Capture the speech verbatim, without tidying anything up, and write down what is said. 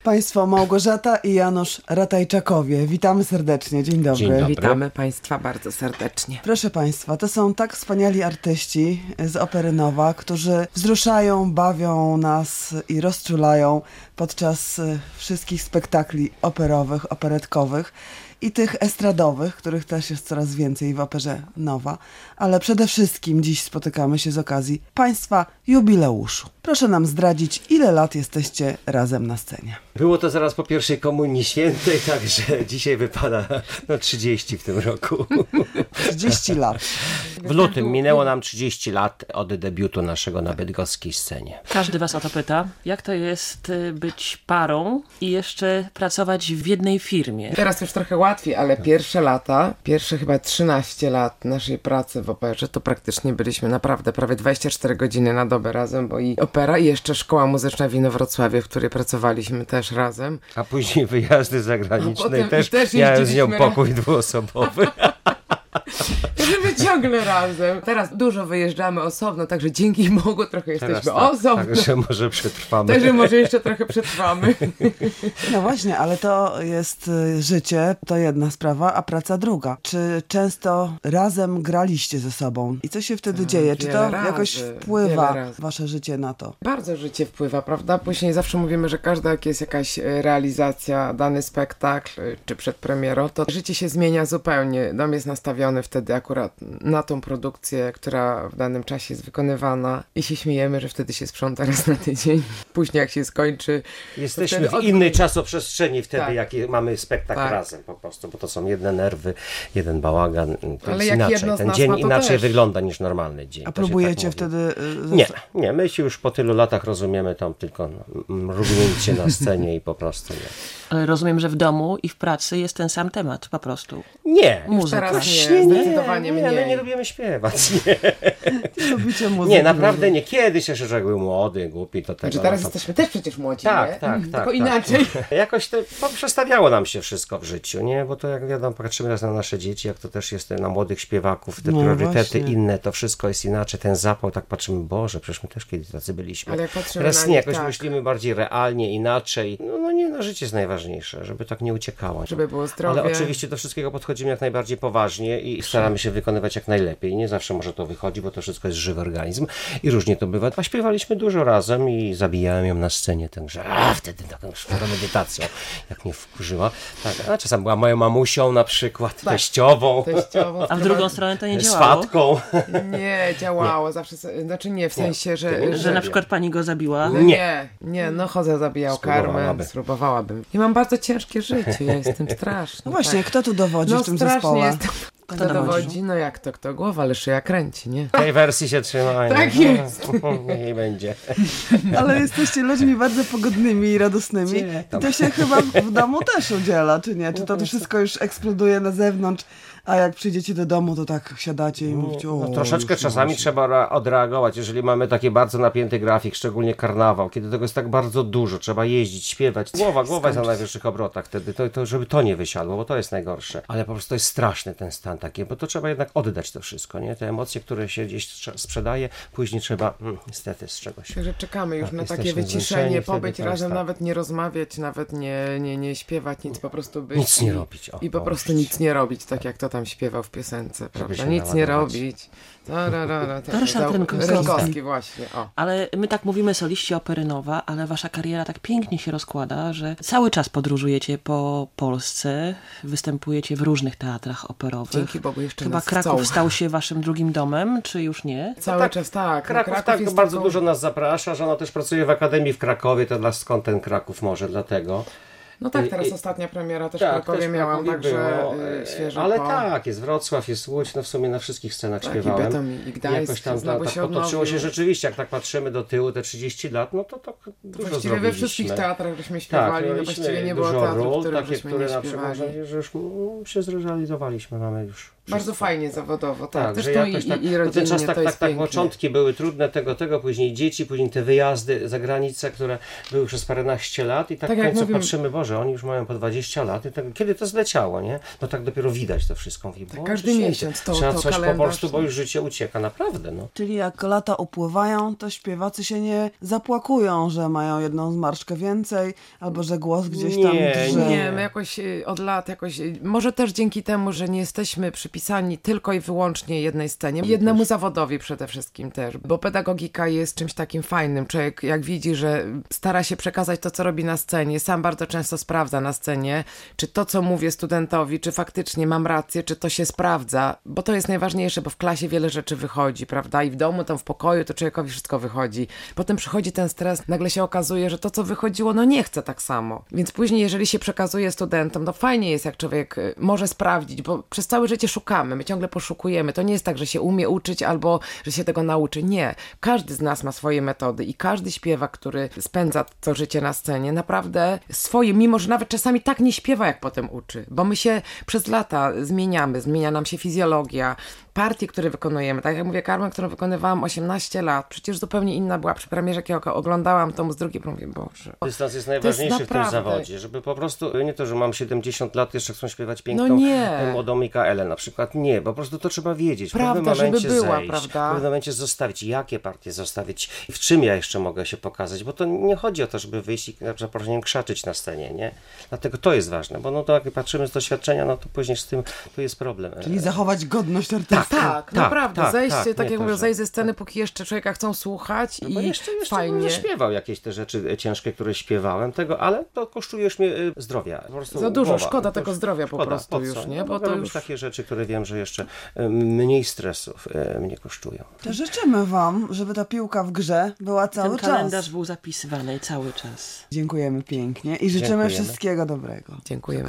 Państwo Małgorzata i Janusz Ratajczakowie. Witamy serdecznie. Dzień dobry. Dzień dobry. Witamy Państwa bardzo serdecznie. Proszę Państwa, to są tak wspaniali artyści z Opery Nowa, którzy wzruszają, bawią nas i rozczulają podczas wszystkich spektakli operowych, operetkowych i tych estradowych, których też jest coraz więcej w Operze Nowa. Ale przede wszystkim dziś spotykamy się z okazji Państwa jubileuszu. Proszę nam zdradzić, ile lat jesteście razem na scenie. Było to zaraz po pierwszej Komunii Świętej, także dzisiaj wypada no trzydzieści w tym roku. trzydzieści lat. W lutym minęło nam trzydzieści lat od debiutu naszego na bydgoskiej scenie. Każdy was o to pyta, jak to jest być parą i jeszcze pracować w jednej firmie? Teraz już trochę łatwiej, ale pierwsze lata, pierwsze chyba trzynaście lat naszej pracy w operze, to praktycznie byliśmy naprawdę prawie dwadzieścia cztery godziny na dobę razem, bo i opera i jeszcze Szkoła Muzyczna w Inowrocławiu, w której pracowaliśmy też razem. A później wyjazdy zagraniczne, potem też, też miałem z nią jeździliśmy pokój dwuosobowy. Żeby ciągle razem. Teraz dużo wyjeżdżamy osobno, także dzięki Bogu trochę jesteśmy Teraz tak, osobno. Także może przetrwamy. Także może jeszcze trochę przetrwamy. No właśnie, ale to jest y, życie, to jedna sprawa, a praca druga. Czy często razem graliście ze sobą? I co się wtedy Tak, dzieje? Czy to wiele jakoś razy, wpływa wiele razy. wasze życie na to? Bardzo życie wpływa, prawda? Później zawsze mówimy, że każda jak jest jakaś e, realizacja, dany spektakl, e, czy przed premierą, to życie się zmienia zupełnie. Dom jest nastawiony wtedy akurat na tą produkcję, która w danym czasie jest wykonywana i się śmiejemy, że wtedy się sprząta raz na tydzień. Później jak się skończy... Jesteśmy wtedy w od- innej czasoprzestrzeni wtedy, Tak. jak mamy spektakl Tak. razem po prostu, bo to są jedne nerwy, jeden bałagan, to Ale jest jak inaczej. jedno z Ten nas dzień ma, to inaczej też. wygląda niż normalny dzień. A To się próbujecie tak mówi. wtedy... y, Nie, zas- nie, my się już po tylu latach rozumiemy tam tylko mrugnięcie na scenie i po prostu nie. Ale rozumiem, że w domu i w pracy jest ten sam temat po prostu. Nie, Muzyka. teraz Właśnie nie, zdecydowanie nie, mniej. my nie lubimy śpiewać. Nie, Nie lubicie muzyki? nie naprawdę nie. Kiedyś jeszcze, że jak był młody, głupi, to tego... Znaczy teraz no to... jesteśmy też przecież młodzi, Tak, nie? tak, tak. Tylko tak. inaczej. Jakoś to przestawiało nam się wszystko w życiu, nie? Bo to jak wiadomo, patrzymy teraz na nasze dzieci, jak to też jest na młodych śpiewaków, te No priorytety właśnie. inne, to wszystko jest inaczej, ten zapał, tak patrzymy, Boże, przecież my też kiedyś tacy byliśmy. Ale jak patrzymy Teraz na nie, nich, jakoś tak. myślimy bardziej realnie, inaczej. No, no nie, no życie jest najważniejsze, żeby tak nie uciekało. Żeby było zdrowie. Ale oczywiście do wszystkiego podchodzimy jak najbardziej poważnie i staramy się wykonywać jak najlepiej. Nie zawsze może to wychodzi, bo to wszystko jest żywy organizm i różnie to bywa. A śpiewaliśmy dużo razem i zabijałem ją na scenie, także a wtedy taką już medytacją, jak mnie wkurzyła. Tak, a czasem była moją mamusią na przykład, teściową, Teściowo, A w drugą stronę to nie działało? swatką. Nie, działało zawsze, znaczy nie, w sensie, że... Że na przykład pani go zabiła? No nie, nie, no chodzę zabijał karmę, Spróbowałaby. spróbowałabym. I mam bardzo ciężkie życie, ja jestem straszny. No właśnie, tak. kto tu dowodzi No w tym strasznie zespole? jestem. Kto dowodzi? No jak to, kto głowa, ale szyja kręci, nie? Tej wersji się trzymają. Tak jest. Niech będzie. Ale jesteście ludźmi bardzo pogodnymi i radosnymi. Gdzie I tam? to się chyba w domu też udziela, czy nie? Czy to wszystko już eksploduje na zewnątrz, a jak przyjdziecie do domu, to tak siadacie i mówicie... O, No, troszeczkę już czasami właśnie. trzeba ra- odreagować, jeżeli mamy taki bardzo napięty grafik, szczególnie karnawał, kiedy tego jest tak bardzo dużo, trzeba jeździć, śpiewać. Głowa, głowa jest na najwyższych obrotach wtedy, to, to, żeby to nie wysiadło, bo to jest najgorsze. Ale po prostu to jest straszny ten stan taki, bo to trzeba jednak oddać to wszystko, nie? Te emocje, które się gdzieś strze- sprzedaje, później trzeba, mm, niestety, z czegoś. Także czekamy już Tak, na takie jesteśmy wyciszenie, zmęczeni, pobyć wtedy to jest razem, tak. nawet nie rozmawiać, nawet nie, nie, nie śpiewać, nic po prostu być. Nic nie i- robić, o, I po o, prostu nic nie robić, tak jak to tam śpiewał w piosence, prawda? się Nic nie naładować. robić. Ta, ra, ra, ra, ta, To Ryszard ta- Rynkowski. Rynkowski właśnie, o. Ale my tak mówimy soliści Opery Nowa, ale wasza kariera tak pięknie się rozkłada, że cały czas podróżujecie po Polsce, występujecie w różnych teatrach operowych. Dzięki Bogu jeszcze Chyba nas Kraków chcą. stał się waszym drugim domem, czy już nie? Cały tak, czas tak. no Kraków, tak jest bardzo taką- dużo nas zaprasza, że ona też pracuje w Akademii w Krakowie, to dla skąd ten Kraków może, dlatego. No tak, teraz I- ostatnia premiera też w Tak, Krakowie też w miałam, Krakowie także było, y, e, świeżo ale po. tak, jest Wrocław, jest Łódź, no w sumie na wszystkich scenach Tak, i śpiewałem. Bytom, i Gdańsk, Jakoś tam znowu tak się potoczyło się odnowił. rzeczywiście, jak tak patrzymy do tyłu, te trzydzieści lat, no to tak dużo Właściwie zrobiliśmy. we wszystkich teatrach żeśmy Tak, śpiewali, no mieliśmy właściwie nie było dużo teatru, w ról, którym takie, żeśmy które nie na przykład, śpiewali. że już mm, się zrealizowaliśmy, mamy już Bardzo wszystko. fajnie zawodowo, tak. Tak, że Zresztą jakoś i, tak, i, i no ten rodzinnie czas to tak, tak, jest tak, pięknie. początki były trudne tego, tego, później dzieci, później te wyjazdy za granicę, które były przez paręnaście lat i tak, Tak w jak końcu mówimy- patrzymy, Boże, Boże, oni już mają po dwadzieścia lat i tak, kiedy to zleciało, nie? No tak dopiero widać to wszystko. Mówi, tak każdy miesiąc to, trzeba to coś kalendarz, po prostu, bo już życie ucieka, naprawdę, no. Czyli jak lata upływają, to śpiewacy się nie zapłakują, że mają jedną zmarszczkę więcej, albo że głos gdzieś tam Nie, drże. Nie, my jakoś y, od lat jakoś, y, może też dzięki temu, że nie jesteśmy przypisani tylko i wyłącznie jednej scenie, jednemu zawodowi przede wszystkim też, bo pedagogika jest czymś takim fajnym. Człowiek jak widzi, że stara się przekazać to, co robi na scenie, sam bardzo często sprawdza na scenie, czy to, co mówię studentowi, czy faktycznie mam rację, czy to się sprawdza, bo to jest najważniejsze, bo w klasie wiele rzeczy wychodzi, prawda, i w domu, tam w pokoju, to człowiekowi wszystko wychodzi. Potem przychodzi ten stres, nagle się okazuje, że to, co wychodziło, no nie chce tak samo. Więc później, jeżeli się przekazuje studentom, to fajnie jest, jak człowiek y, może sprawdzić, bo przez całe życie szukamy, my ciągle poszukujemy. To nie jest tak, że się umie uczyć albo, że się tego nauczy. Nie. Każdy z nas ma swoje metody i każdy śpiewak, który spędza to życie na scenie, naprawdę swoje, mimo że nawet czasami tak nie śpiewa, jak potem uczy, bo my się przez lata zmieniamy, zmienia nam się fizjologia, partie, które wykonujemy. Tak jak mówię, Carmen, którą wykonywałam osiemnaście lat, przecież zupełnie inna była. Przy premierze, jak ja oglądałam to z drugiej, mówię, Boże. Dystans jest najważniejszy jest w tym naprawdę... zawodzie, żeby po prostu, nie to, że mam siedemdziesiąt lat, jeszcze chcą śpiewać piękną No nie. młodą Mikaelę na przykład. Nie, po prostu to trzeba wiedzieć. Prawda, w pewnym momencie żeby była, zejść, prawda? w pewnym momencie zostawić, jakie partie zostawić, w czym ja jeszcze mogę się pokazać, bo to nie chodzi o to, żeby wyjść i na przeproszeniem krzaczyć na scenie, nie? Dlatego to jest ważne, bo no to jak patrzymy z doświadczenia, no to później z tym to jest problem. Czyli zachować godność artysty. Tak, tak, naprawdę. tak, zejść, tak, tak, nie jak to, mówię, że- zejść ze sceny, póki jeszcze człowieka chcą słuchać No i bo jeszcze, jeszcze fajnie. bym śpiewał jakieś te rzeczy ciężkie, które śpiewałem, tego, ale to kosztuje już mnie y, zdrowia. Po prostu Za dużo, głowa. szkoda To tego już- zdrowia po szkoda, prostu po już, co? nie? No, Bo mogę to robić już- takie rzeczy, które wiem, że jeszcze y, mniej stresów y, mnie kosztują. To życzymy wam, żeby ta piłka w grze była cały Ten czas. kalendarz był zapisywany cały czas. Dziękujemy pięknie i życzymy Dziękujemy. wszystkiego dobrego. Dziękujemy.